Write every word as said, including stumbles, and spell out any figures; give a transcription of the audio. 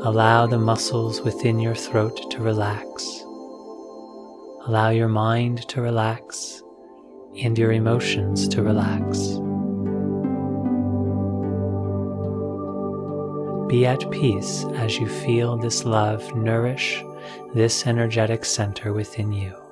Allow the muscles within your throat to relax. Allow your mind to relax and your emotions to relax. Be at peace as you feel this love nourish this energetic center within you.